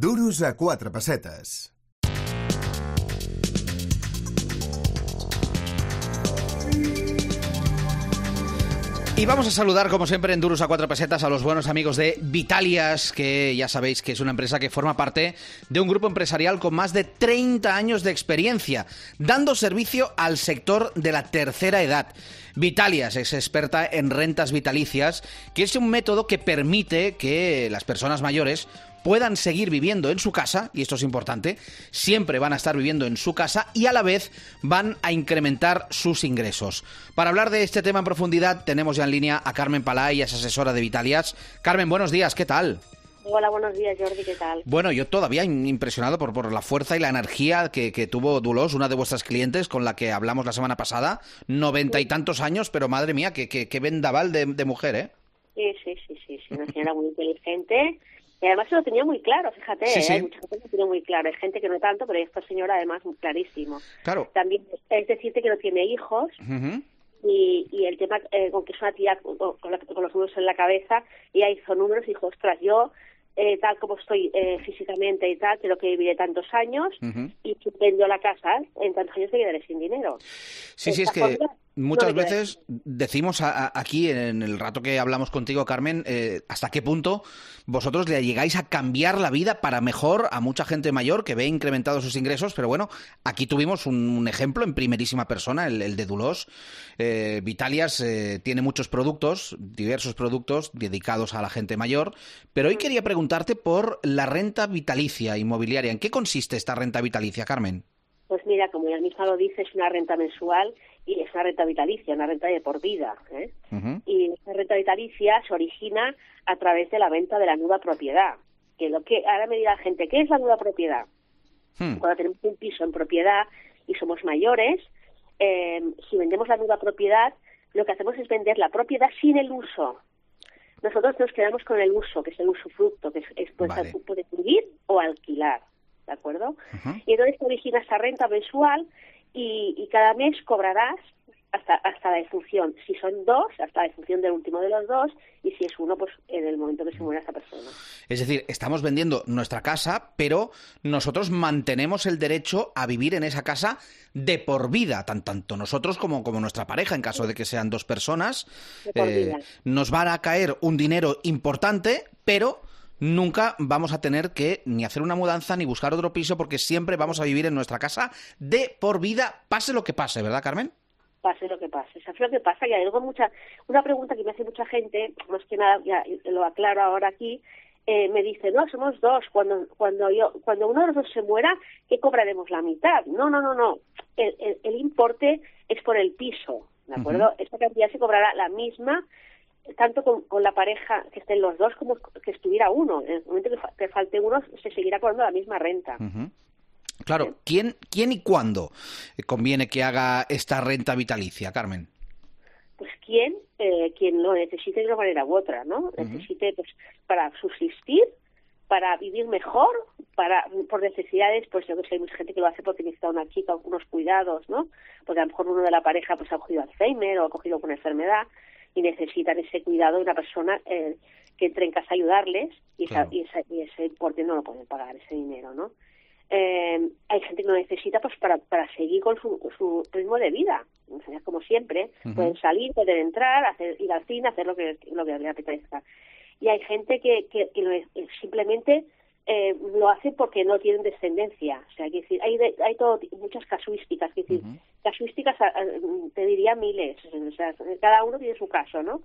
Duros a 4 pessetes. Y vamos a saludar, como siempre, en Duros a 4 pesetas a los buenos amigos de Vitalias, que ya sabéis que es una empresa que forma parte de un grupo empresarial con más de 30 años de experiencia, dando servicio al sector de la tercera edad. Vitalias es experta en rentas vitalicias, que es un método que permite que las personas mayores puedan seguir viviendo en su casa, y esto es importante, siempre van a estar viviendo en su casa y a la vez van a incrementar sus ingresos. Para hablar de este tema en profundidad tenemos ya en línea a Carmen Palay, es asesora de Vitalias. Carmen, buenos días, ¿qué tal? Hola, buenos días, Jordi, ¿qué tal? Bueno, yo todavía impresionado por la fuerza y la energía que tuvo Dolors, una de vuestras clientes con la que hablamos la semana pasada, 90 y tantos años, pero madre mía, qué vendaval de mujer, ¿eh? Sí, una señora muy inteligente. Y además se lo tenía muy claro, fíjate, sí. Hay mucha gente que lo tiene muy claro, hay gente que no tanto, pero esta señora además muy clarísimo. Claro. También es decirte que no tiene hijos, y el tema con que es una tía con los números en la cabeza, ella hizo números y dijo, ostras, yo tal como estoy físicamente y tal, creo que viviré tantos años, y si vendo la casa, en tantos años me quedaré sin dinero. Sí, es que muchas veces decimos aquí, en el rato que hablamos contigo, Carmen, hasta qué punto vosotros le llegáis a cambiar la vida para mejor a mucha gente mayor que ve incrementados sus ingresos, pero bueno, aquí tuvimos un ejemplo en primerísima persona, el de Dolors. Vitalias tiene muchos productos, diversos productos dedicados a la gente mayor, pero hoy quería preguntarte por la renta vitalicia inmobiliaria. ¿En qué consiste esta renta vitalicia, Carmen? Pues mira, como ella misma lo dice, es una renta mensual y es una renta vitalicia, una renta de por vida, ¿eh? Y esta renta vitalicia se origina a través de la venta de la nueva propiedad. Que ahora me dirá la gente, ¿qué es la nueva propiedad? Cuando tenemos un piso en propiedad y somos mayores, si vendemos la nueva propiedad, lo que hacemos es vender la propiedad sin el uso. Nosotros nos quedamos con el uso, que es el usufructo, que puede vivir o alquilar. ¿De acuerdo? Y entonces te origina esta renta mensual y cada mes cobrarás hasta la defunción. Si son dos, hasta la defunción del último de los dos, y si es uno, pues en el momento que se muera esa persona. Es decir, estamos vendiendo nuestra casa, pero nosotros mantenemos el derecho a vivir en esa casa de por vida, tanto nosotros como nuestra pareja, en caso de que sean dos personas. De por vida. Nos va a caer un dinero importante, pero nunca vamos a tener que ni hacer una mudanza ni buscar otro piso, porque siempre vamos a vivir en nuestra casa de por vida, pase lo que pase, ¿verdad, Carmen? Pase lo que pase. ¿Sabes lo que pasa? Y hay una pregunta que me hace mucha gente, más que nada, ya lo aclaro ahora aquí, me dice, no, somos dos, cuando uno de los dos se muera, ¿qué cobraremos? La mitad. No. El importe es por el piso, ¿de acuerdo? Esta cantidad se cobrará la misma, tanto con la pareja que estén los dos como que estuviera uno. En el momento que falte uno, se seguirá cobrando la misma renta. Claro, ¿quién y cuándo conviene que haga esta renta vitalicia, Carmen? Pues quien lo necesite de una manera u otra, ¿no? Necesite, pues, para subsistir, para vivir mejor, por necesidades, pues yo que sé, hay mucha gente que lo hace porque necesita una chica, unos cuidados, ¿no? Porque a lo mejor uno de la pareja pues ha cogido Alzheimer o ha cogido alguna enfermedad y necesitan ese cuidado de una persona que entre en casa a ayudarles y ese importe no lo pueden pagar, ese dinero, ¿no? Hay gente que lo necesita pues para seguir con su ritmo de vida, o sea, como siempre, pueden salir, pueden entrar, ir al cine, hacer lo que les apetezca. Y hay gente que simplemente lo hace porque no tienen descendencia. O sea, hay muchas casuísticas, casuísticas te diría miles, o sea, cada uno tiene su caso, ¿no?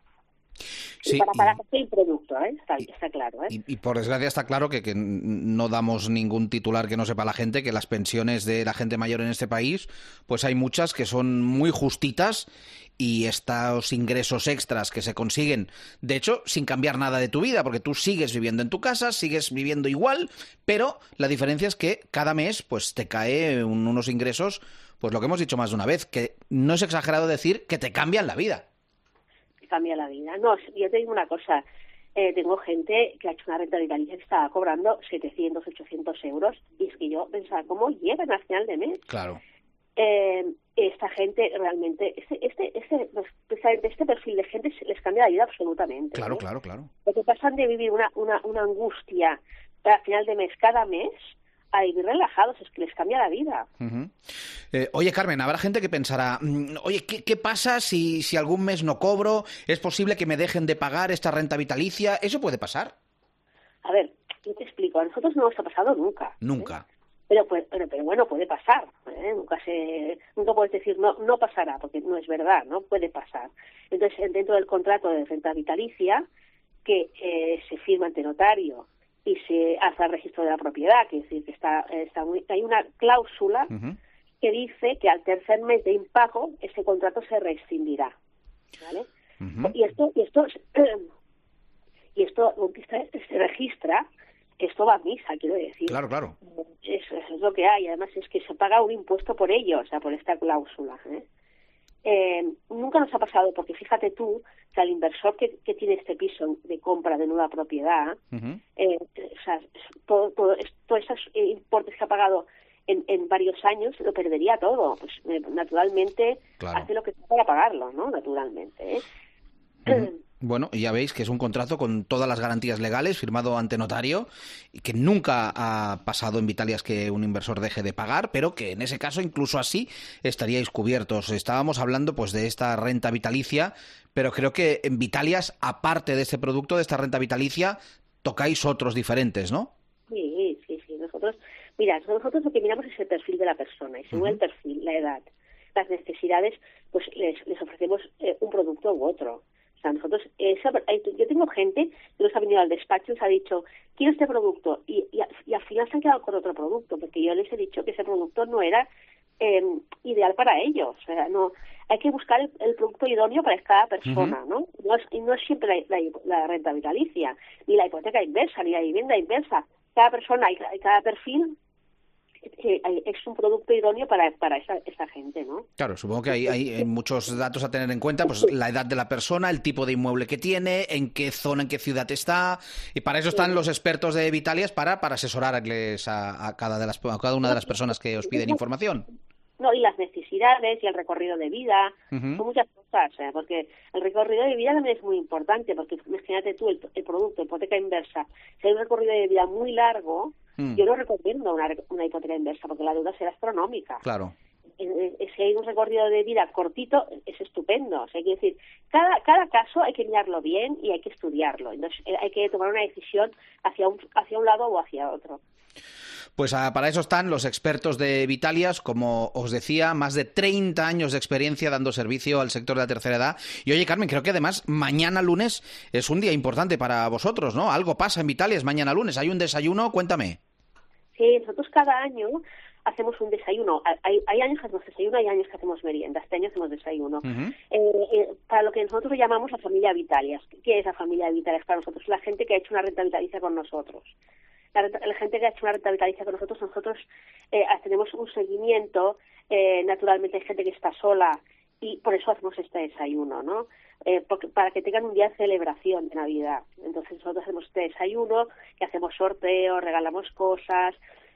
Sí, para que sea el producto, está claro. Y por desgracia está claro que no damos ningún titular que no sepa la gente, que las pensiones de la gente mayor en este país, pues hay muchas que son muy justitas, y estos ingresos extras que se consiguen, de hecho, sin cambiar nada de tu vida, porque tú sigues viviendo en tu casa, sigues viviendo igual, pero la diferencia es que cada mes pues te cae unos ingresos, pues lo que hemos dicho más de una vez, que no es exagerado decir que te cambian la vida. Cambia la vida. No, yo te digo una cosa, tengo gente que ha hecho una renta vitalicia que estaba cobrando 700, 800 euros, y es que yo pensaba, ¿cómo llegan al final de mes? Claro. Esta gente realmente, este perfil de gente les cambia la vida absolutamente. Claro, ¿eh? claro. Porque pasan de vivir una angustia a final de mes, cada mes, a vivir relajados, es que les cambia la vida. Oye, Carmen, habrá gente que pensará, oye, ¿qué pasa si algún mes no cobro? ¿Es posible que me dejen de pagar esta renta vitalicia? ¿Eso puede pasar? A ver, yo te explico, a nosotros no nos ha pasado nunca. Nunca. Pero bueno, puede pasar. Nunca puedes decir no pasará, porque no es verdad, ¿no? Puede pasar. Entonces, dentro del contrato de renta vitalicia, que se firma ante notario y se hace el registro de la propiedad, que es decir, que hay una cláusula que dice que al tercer mes de impago ese contrato se rescindirá, ¿vale? Y esto se registra. Esto va a misa, quiero decir. Claro. Eso es lo que hay. Además es que se paga un impuesto por ello, o sea, por esta cláusula. Nunca nos ha pasado, porque fíjate tú que al inversor que tiene este piso de compra de nueva propiedad, o sea, todos esos importes que ha pagado en varios años lo perdería todo. Pues naturalmente hace lo que sea para pagarlo, ¿no? Naturalmente. Bueno, y ya veis que es un contrato con todas las garantías legales, firmado ante notario, y que nunca ha pasado en Vitalias que un inversor deje de pagar, pero que en ese caso, incluso así, estaríais cubiertos. Estábamos hablando pues de esta renta vitalicia, pero creo que en Vitalias, aparte de este producto, de esta renta vitalicia, tocáis otros diferentes, ¿no? Sí. Nosotros lo que miramos es el perfil de la persona, y según el perfil, la edad, las necesidades, pues les ofrecemos un producto u otro. O sea, nosotros, yo tengo gente que nos ha venido al despacho y nos ha dicho, quiero este producto, y al final se han quedado con otro producto, porque yo les he dicho que ese producto no era ideal para ellos. O sea, no, hay que buscar el producto idóneo para cada persona, ¿no? No es siempre la renta vitalicia, ni la hipoteca inversa, ni la vivienda inversa. Cada persona y cada perfil es un producto idóneo para esa gente, ¿no? Claro, supongo que hay muchos datos a tener en cuenta, pues la edad de la persona, el tipo de inmueble que tiene, en qué zona, en qué ciudad está, y para eso están los expertos de Vitalias para asesorarles a cada una de las personas que os piden información. No, y las necesidades y el recorrido de vida, son muchas cosas, porque el recorrido de vida también es muy importante, porque imagínate tú el producto, hipoteca inversa, si hay un recorrido de vida muy largo, yo no recomiendo una hipoteca inversa, porque la deuda será astronómica. Claro. Si hay un recorrido de vida cortito, es estupendo. O sea, hay que decir, cada caso hay que mirarlo bien y hay que estudiarlo. Entonces, hay que tomar una decisión hacia un lado o hacia otro. Pues para eso están los expertos de Vitalias, como os decía, más de 30 años de experiencia dando servicio al sector de la tercera edad. Y oye, Carmen, creo que además mañana lunes es un día importante para vosotros, ¿no? Algo pasa en Vitalias mañana lunes. ¿Hay un desayuno? Cuéntame. Sí, nosotros cada año hacemos un desayuno. Hay años que hacemos desayuno, hay años que hacemos merienda. Este año hacemos desayuno. Para lo que nosotros llamamos la familia Vitalias. ¿Qué es la familia Vitalias para nosotros? La gente que ha hecho una renta vitalicia con nosotros. La gente que ha hecho una renta vitalicia con nosotros tenemos un seguimiento. Naturalmente hay gente que está sola y por eso hacemos este desayuno, ¿no? Para que tengan un día de celebración de Navidad. Entonces nosotros hacemos este desayuno, que hacemos sorteos, regalamos cosas,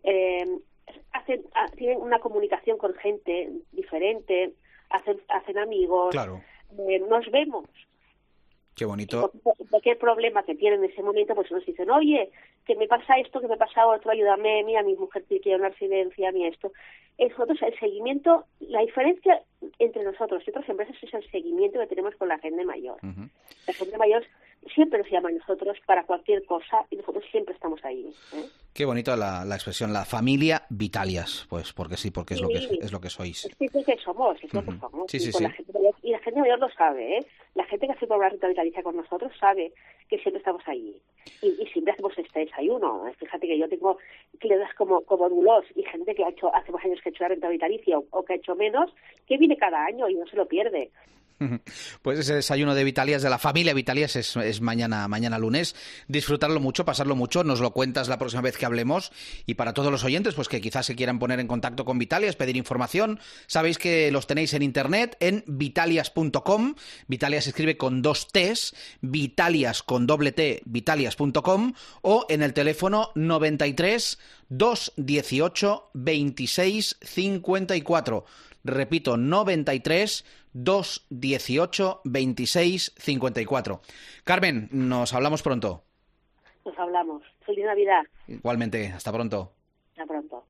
tienen una comunicación con gente diferente, hacen amigos, claro. Nos vemos. Qué bonito. Cualquier problema que tienen en ese momento, pues nos dicen, oye, que me pasa esto, que me pasa otro, ayúdame, mira, mi mujer quiere una residencia, mira esto. Nosotros el seguimiento, la diferencia entre nosotros y otras empresas es el seguimiento que tenemos con la gente mayor. La gente mayor siempre nos llama a nosotros para cualquier cosa y nosotros siempre estamos ahí. Qué bonito la expresión, la familia Vitalias, pues porque sí, porque es lo que sois. Es que somos, es lo que somos. Sí. Y la gente mayor lo sabe, La gente que hace por una renta vitalicia con nosotros sabe que siempre estamos ahí. Y siempre hacemos este desayuno. Fíjate que yo tengo clientes como Dulos y gente que hace más años que ha hecho la renta vitalicia o que ha hecho menos, que viene cada año y no se lo pierde. Pues ese desayuno de Vitalias, de la familia Vitalias, es mañana lunes. Disfrutarlo mucho, pasarlo mucho. Nos lo cuentas la próxima vez que hablemos. Y para todos los oyentes, pues que quizás se quieran poner en contacto con Vitalias, pedir información, sabéis que los tenéis en internet, en vitalias.com. Vitalias se escribe con 2 T's, Vitalias con doble T, vitalias.com, o en el teléfono 93 218 26 54. Repito, 93 218 26 54. Carmen, nos hablamos pronto. Nos hablamos. Feliz Navidad. Igualmente, hasta pronto. Hasta pronto.